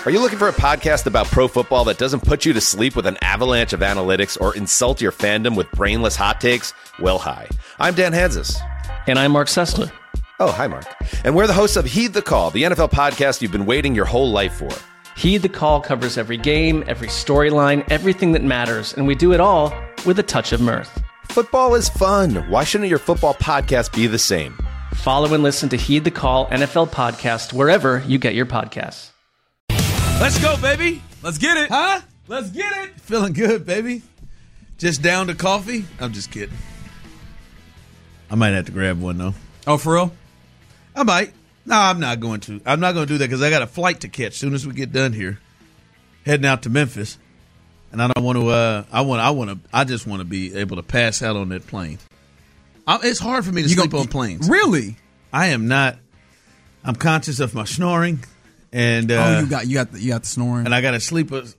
Are you looking for a podcast about pro football that doesn't put you to sleep with an avalanche of analytics or insult your fandom with brainless hot takes? Well, hi. I'm Dan Hansis. And I'm Mark Sessler. Oh, hi, Mark. And we're the hosts of Heed the Call, the NFL podcast you've been waiting your whole life for. Heed the Call covers every game, every storyline, everything that matters, and we do it all with a touch of mirth. Football is fun. Why shouldn't your football podcast be the same? Follow and listen to Heed the Call NFL podcast wherever you get your podcasts. Let's go, baby. Let's get it. Huh? Let's get it. Feeling good, baby. Just down to coffee? I'm just kidding. I might have to grab one, though. Oh, for real? I might. No, I'm not going to. I'm not going to do that because I got a flight to catch as soon as we get done here. Heading out to Memphis. And I don't want to, I just want to be able to pass out on that plane. It's hard for me to sleep on planes. Really? I am not. I'm conscious of my snoring. And you got the snoring. And I got to sleep. Is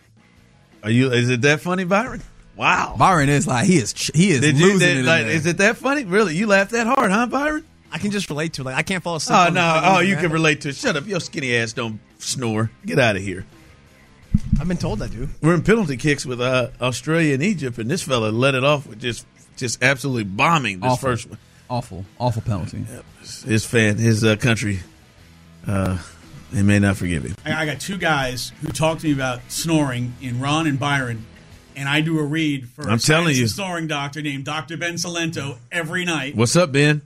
it that funny, Byron? Wow. Byron is like, he is losing it. Like, is it that funny? Really? You laugh that hard, huh, Byron? I can just relate to it. Like, I can't fall asleep. Oh, no. Oh, you can relate to it. Shut up. Your skinny ass don't snore. Get out of here. I've been told I do. We're in penalty kicks with Australia and Egypt, and this fella let it off with just absolutely bombing this first one. Awful penalty. His country, they may not forgive him. I got two guys who talk to me about snoring in Ron and Byron, and I do a read for I'm telling you, a snoring doctor named Dr. Ben Salento every night. What's up, Ben?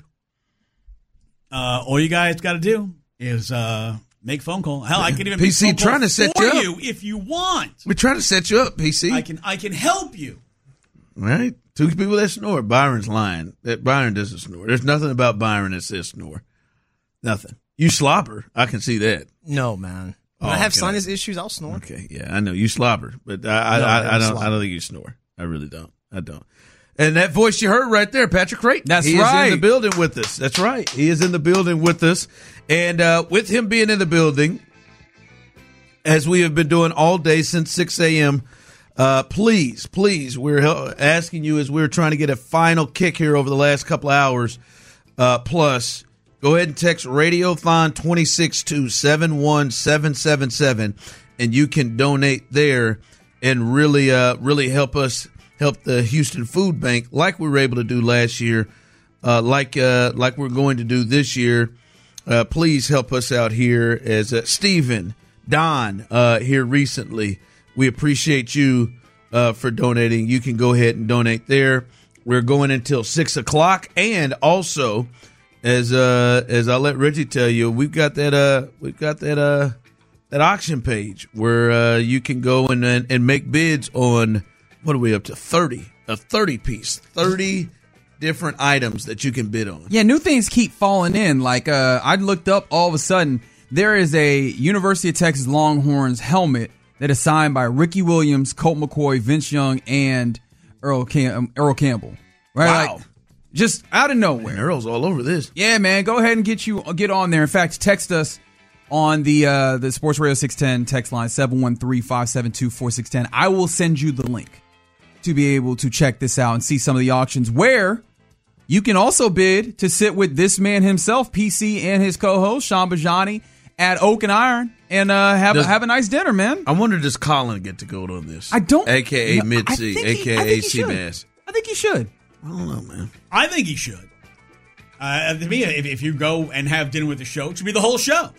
All you guys got to do is make a phone call. Hell, I can even PC make a phone trying to set you up if you want. We're trying to set you up, PC. I can help you. All right, two people that snore. Byron's lying. That Byron doesn't snore. There's nothing about Byron that says snore. Nothing. You slobber. I can see that. No, man. When I have sinus issues, I'll snore. Okay, yeah, I know you slobber, but I don't think you snore. I really don't. I don't. And that voice you heard right there, Patrick Creighton. That's right. He is in the building with us. That's right. He is in the building with us. And with him being in the building, as we have been doing all day since 6 a.m., please, we're asking you as we're trying to get a final kick here over the last couple of hours, plus, go ahead and text Radiothon 26 to 71777, and you can donate there and really help us help the Houston Food Bank like we were able to do last year, like we're going to do this year. Please help us out here as Stephen, Don here recently. We appreciate you for donating. You can go ahead and donate there. We're going until 6 o'clock, and also as I'll let Reggie tell you, we've got that auction page where you can go and make bids on. What are we up to? 30 piece, 30 different items that you can bid on. Yeah, new things keep falling in. Like I looked up, all of a sudden there is a University of Texas Longhorns helmet that is signed by Ricky Williams, Colt McCoy, Vince Young, and Earl Campbell. Right? Wow. Like, just out of nowhere. Man, Earl's all over this. Yeah, man. Go ahead and get on there. In fact, text us on the Sports Radio 610 text line 713-572-4610. I will send you the link to be able to check this out and see some of the auctions where you can also bid to sit with this man himself, PC, and his co-host, Sean Bajani, at Oak and Iron and have a nice dinner, man. I wonder, does Colin get to go on this? I don't. A.K.A. Mid-C, A.K.A. Seabass. I think he should. I don't know, man. I think he should. To me, if you go and have dinner with the show, it should be the whole show.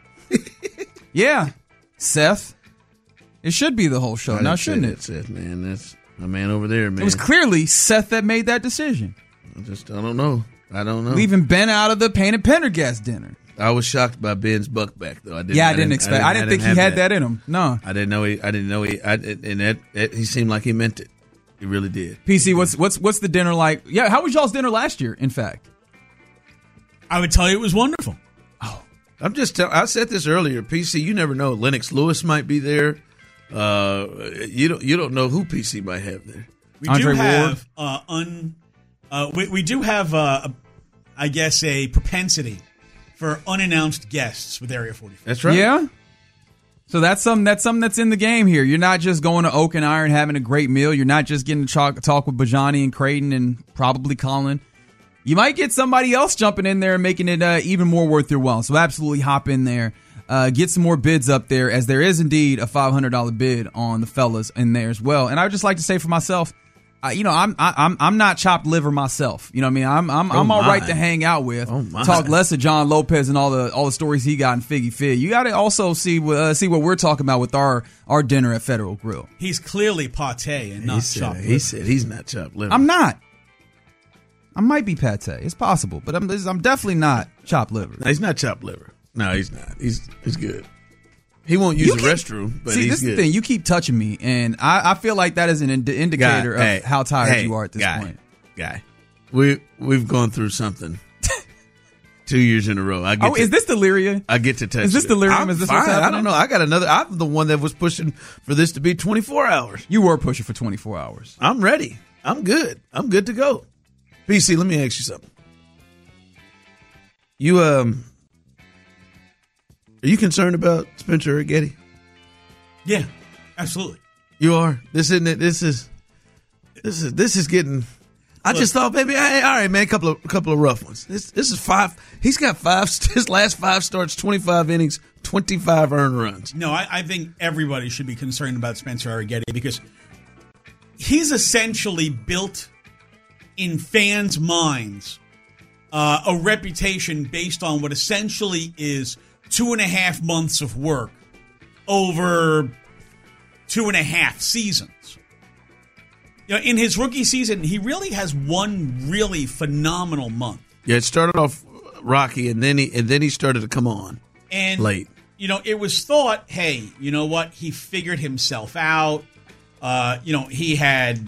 Yeah. Seth, it should be the whole show. Now, shouldn't it? Seth, man. That's my man over there, man. It was clearly Seth that made that decision. I don't know. Leaving Ben out of the Painted Pendergast dinner. I was shocked by Ben's buck back, though. I didn't think he had that in him. No, I didn't know he. And he seemed like he meant it. He really did. PC, what's the dinner like? Yeah, how was y'all's dinner last year? In fact, I would tell you it was wonderful. Oh, I said this earlier. PC, you never know. Lennox Lewis might be there. You don't know who PC might have there. We do have I guess a propensity for unannounced guests with Area 45. That's right. Yeah. So that's something that's in the game here. You're not just going to Oak and Iron having a great meal. You're not just getting to talk with Bajani and Creighton and probably Colin. You might get somebody else jumping in there and making it even more worth your while. So absolutely hop in there get some more bids up there, as there is indeed a $500 bid on the fellas in there as well. And I would just like to say for myself, I'm not chopped liver myself. You know what I mean? I'm all right to hang out with. Talk less of John Lopez and all the stories he got in Figgy Fig. You got to also see what we're talking about with our dinner at Federal Grill. He's clearly pate and not chopped liver. He said he's not chopped liver. I'm not. I might be pate. It's possible, but I'm definitely not chopped liver. No, he's not chopped liver. No, he's not. He's good. He won't use the restroom, but he's good. This is the thing. You keep touching me, and I feel like that is an indicator of how tired you are at this point. Guy, we've gone through something 2 years in a row. Is this delirium? I get to touch. Is this delirium? Is this fine. What's happening? I don't know. I got another. I'm the one that was pushing for this to be 24 hours. You were pushing for 24 hours. I'm ready. I'm good. I'm good to go. PC, let me ask you something. Are you concerned about Spencer Urquidi? Yeah, absolutely. You are. This isn't it. This is getting. I just thought, maybe, all right, man, a couple of rough ones. This is 5. He's got 5. His last 5 starts, 25 innings, 25 earned runs. No, I think everybody should be concerned about Spencer Urquidi because he's essentially built in fans' minds a reputation based on what essentially is 2.5 months of work over 2.5 seasons. In his rookie season, he really has one really phenomenal month. Yeah, it started off rocky, and then he started to come on late. It was thought, hey, you know what? He figured himself out. He had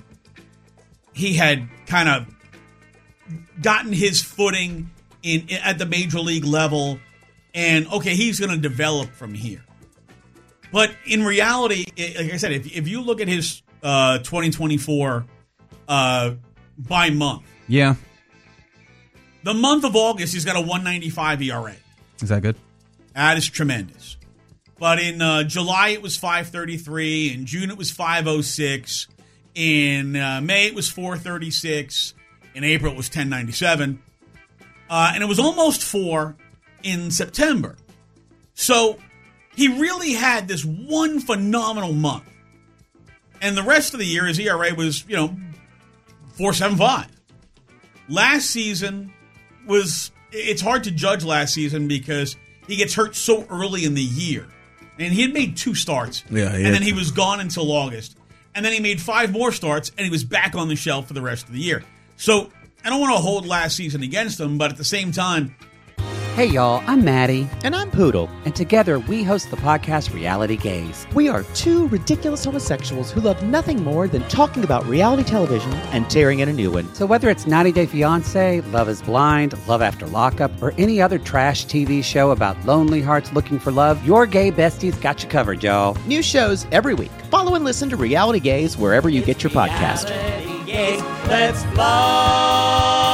kind of gotten his footing at the major league level. And, okay, he's going to develop from here. But in reality, like I said, if you look at his 2024 by month. Yeah. The month of August, he's got a 1.95 ERA. Is that good? That is tremendous. But in July, it was 5.33. In June, it was 5.06. In May, it was 4.36. In April, it was 10.97. And it was almost 4 in September. So he really had this one phenomenal month. And the rest of the year, his ERA was, 4.75. Last season it's hard to judge last season because he gets hurt so early in the year. And he had made 2 starts. Yeah, and then he was gone until August. And then he made 5 more starts, and he was back on the shelf for the rest of the year. So I don't want to hold last season against him, but at the same time, Hey y'all, I'm Maddie. And I'm Poodle. And together we host the podcast Reality Gaze. We are 2 ridiculous homosexuals who love nothing more than talking about reality television and tearing in a new one. So whether it's 90 Day Fiancé, Love is Blind, Love After Lockup, or any other trash TV show about lonely hearts looking for love, your gay besties got you covered, y'all. New shows every week. Follow and listen to Reality Gaze wherever you get your podcast. Reality Gaze, let's love.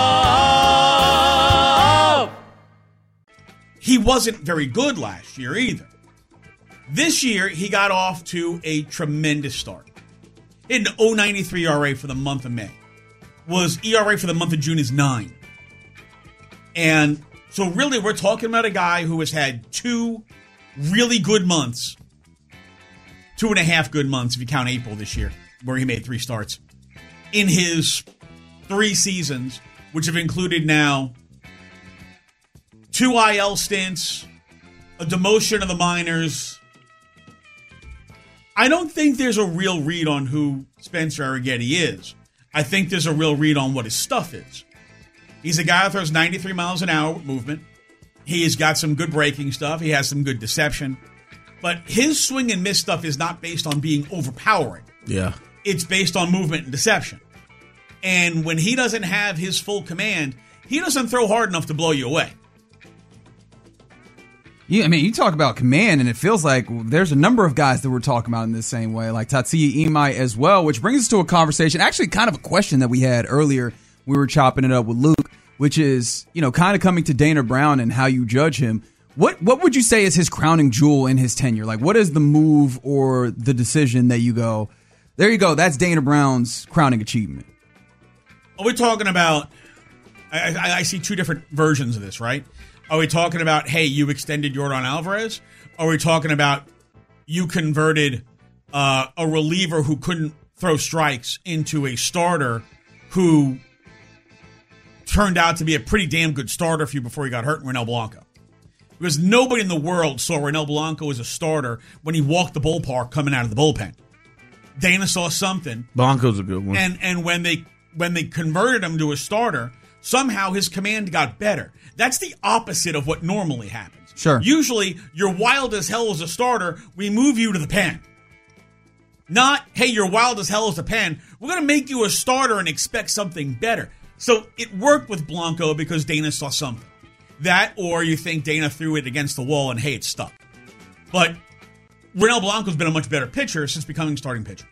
he wasn't very good last year either. This year, he got off to a tremendous start. He had an 0.93 ERA for the month of May. Was ERA for the month of June is 9. And so really, we're talking about a guy who has had 2 really good months. 2.5 good months if you count April this year, where he made 3 starts. In his 3 seasons, which have included now 2 IL stints, a demotion of the minors. I don't think there's a real read on who Spencer Urquidi is. I think there's a real read on what his stuff is. He's a guy that throws 93 miles an hour with movement. He's got some good breaking stuff. He has some good deception. But his swing and miss stuff is not based on being overpowering. Yeah. It's based on movement and deception. And when he doesn't have his full command, he doesn't throw hard enough to blow you away. Yeah, I mean, you talk about command, and it feels like there's a number of guys that we're talking about in the same way, like Tatsuya Imai as well, which brings us to a conversation, actually kind of a question that we had earlier. We were chopping it up with Luke, which is, you know, kind of coming to Dana Brown and how you judge him. What would you say is his crowning jewel in his tenure? Like, what is the move or the decision that you go, there you go, that's Dana Brown's crowning achievement? We're talking about, I see 2 different versions of this, right? Are we talking about, hey, you extended Yordan Alvarez? Are we talking about you converted a reliever who couldn't throw strikes into a starter who turned out to be a pretty damn good starter for you before he got hurt in Ronel Blanco? Because nobody in the world saw Ronel Blanco as a starter when he walked the ballpark coming out of the bullpen. Dana saw something. Blanco's a good one. And when they converted him to a starter, somehow his command got better. That's the opposite of what normally happens. Sure. Usually, you're wild as hell as a starter, we move you to the pen. Not, hey, you're wild as hell as a pen, we're going to make you a starter and expect something better. So it worked with Blanco because Dana saw something. That, or you think Dana threw it against the wall and, hey, it stuck. But Ronel Blanco's been a much better pitcher since becoming starting pitcher.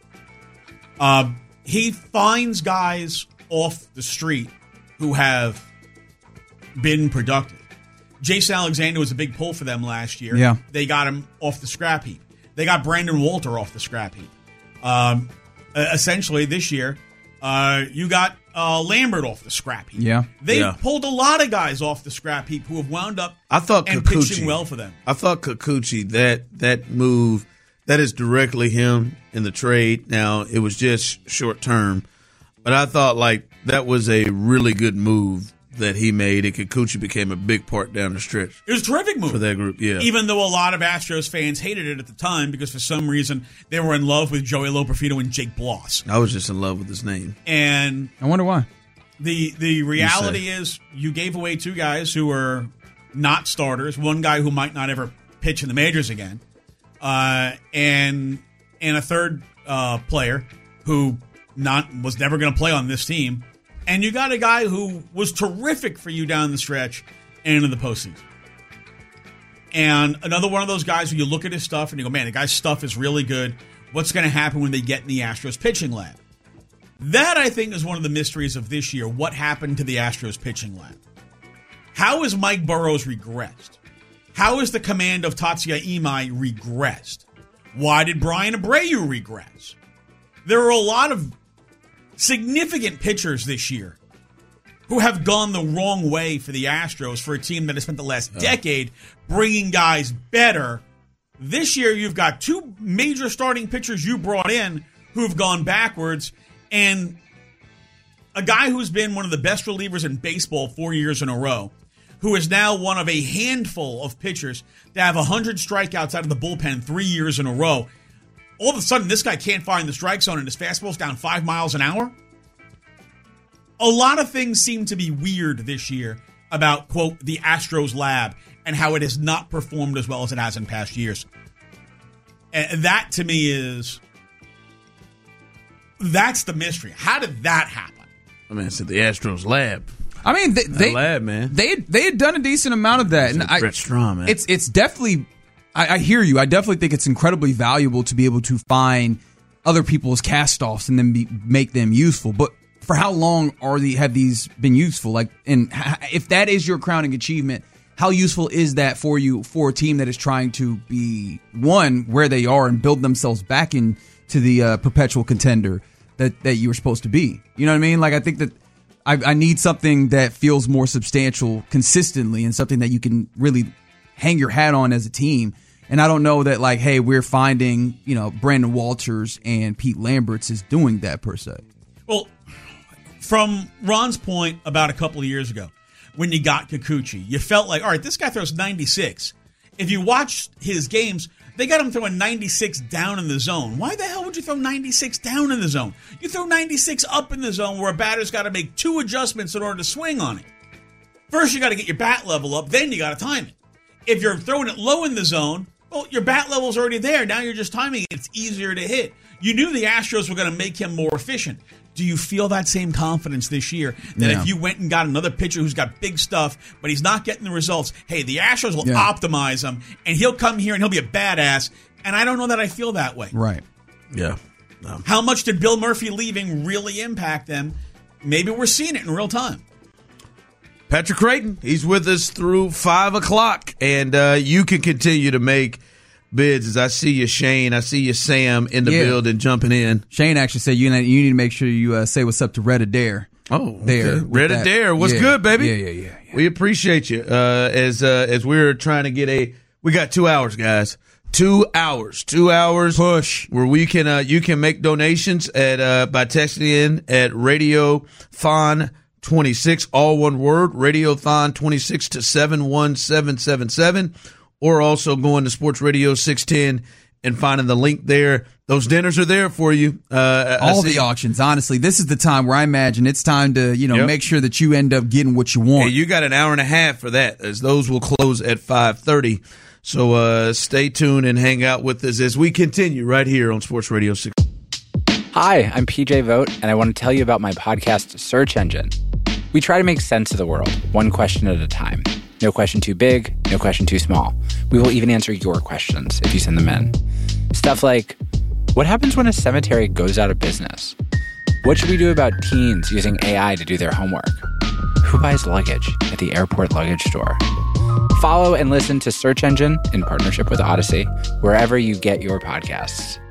He finds guys off the street who have been productive. Jason Alexander was a big pull for them last year. Yeah. They got him off the scrap heap. They got Brandon Walter off the scrap heap. Essentially, this year, you got Lambert off the scrap heap. Yeah. They pulled a lot of guys off the scrap heap who have wound up pitching well for them. I thought Kikuchi, that move, that is directly him in the trade. Now, it was just short term, but I thought that was a really good move that he made, and Kikuchi became a big part down the stretch. It was a terrific move for that group, yeah. Even though a lot of Astros fans hated it at the time because for some reason they were in love with Joey Loperfido and Jake Bloss. I was just in love with his name. And I wonder why. The reality is you gave away two guys who are not starters, one guy who might not ever pitch in the majors again, and a third player who was never going to play on this team. And you got a guy who was terrific for you down the stretch and into the postseason. And another one of those guys where you look at his stuff and you go, man, the guy's stuff is really good. What's going to happen when they get in the Astros pitching lab? That, I think, is one of the mysteries of this year. What happened to the Astros pitching lab? How has Mike Burrows regressed? How has the command of Tatsuya Imai regressed? Why did Brian Abreu regress? There are a lot of significant pitchers this year who have gone the wrong way for the Astros, for a team that has spent the last decade bringing guys better. This year, you've got two major starting pitchers you brought in who have gone backwards, and a guy who's been one of the best relievers in baseball 4 years in a row, who is now one of a handful of pitchers to have 100 strikeouts out of the bullpen 3 years in a row. All of a sudden, this guy can't find the strike zone and his fastball's down 5 miles an hour. A lot of things seem to be weird this year about, quote, the Astros lab and how it has not performed as well as it has in past years. And that, to me, that's the mystery. How did that happen? I mean, it's at the Astros lab. I mean, they lab, man. They had done a decent amount of that, and Brett Strom, man. It's definitely. I hear you. I definitely think it's incredibly valuable to be able to find other people's cast-offs and then make them useful. But for how long have these been useful? And if that is your crowning achievement, how useful is that for you, for a team that is trying to be where they are and build themselves back into the perpetual contender that you were supposed to be? You know what I mean? I think that I need something that feels more substantial consistently and something that you can really hang your hat on as a team. And I don't know that hey, we're finding, Brandon Walters and Pete Lamberts is doing that per se. Well, from Ron's point about a couple of years ago, when you got Kikuchi, you felt like, all right, this guy throws 96. If you watched his games, they got him throwing 96 down in the zone. Why the hell would you throw 96 down in the zone? You throw 96 up in the zone where a batter's got to make 2 adjustments in order to swing on it. First, you got to get your bat level up, then you got to time it. If you're throwing it low in the zone, well, your bat level's already there. Now you're just timing it. It's easier to hit. You knew the Astros were going to make him more efficient. Do you feel that same confidence this year that if you went and got another pitcher who's got big stuff, but he's not getting the results, hey, the Astros will optimize him, and he'll come here and he'll be a badass? And I don't know that I feel that way. Right. Yeah. How much did Bill Murphy leaving really impact them? Maybe we're seeing it in real time. Patrick Creighton, he's with us through 5 o'clock, and you can continue to make bids. As I see you, Shane, I see you, Sam, in the building jumping in. Shane actually said you need to make sure you say what's up to Red Adair. Oh, there, okay. Red Adair, what's good, baby? Yeah. We appreciate you. As we're trying to get we got 2 hours, guys. 2 hours push where we can you can make donations at by texting in at Radiothon 26, all one word, Radiothon 26 to 71777, or also going to Sports Radio 610 and finding the link there. Those dinners are there for you. All the auctions. Honestly, this is the time where I imagine it's time to make sure that you end up getting what you want. Hey, you got an hour and a half for that, as those will close at 5:30. So stay tuned and hang out with us as we continue right here on Sports Radio 6. Hi, I'm PJ Vogt, and I want to tell you about my podcast, Search Engine. We try to make sense of the world, one question at a time. No question too big, no question too small. We will even answer your questions if you send them in. Stuff like, what happens when a cemetery goes out of business? What should we do about teens using AI to do their homework? Who buys luggage at the airport luggage store? Follow and listen to Search Engine in partnership with Odyssey, wherever you get your podcasts.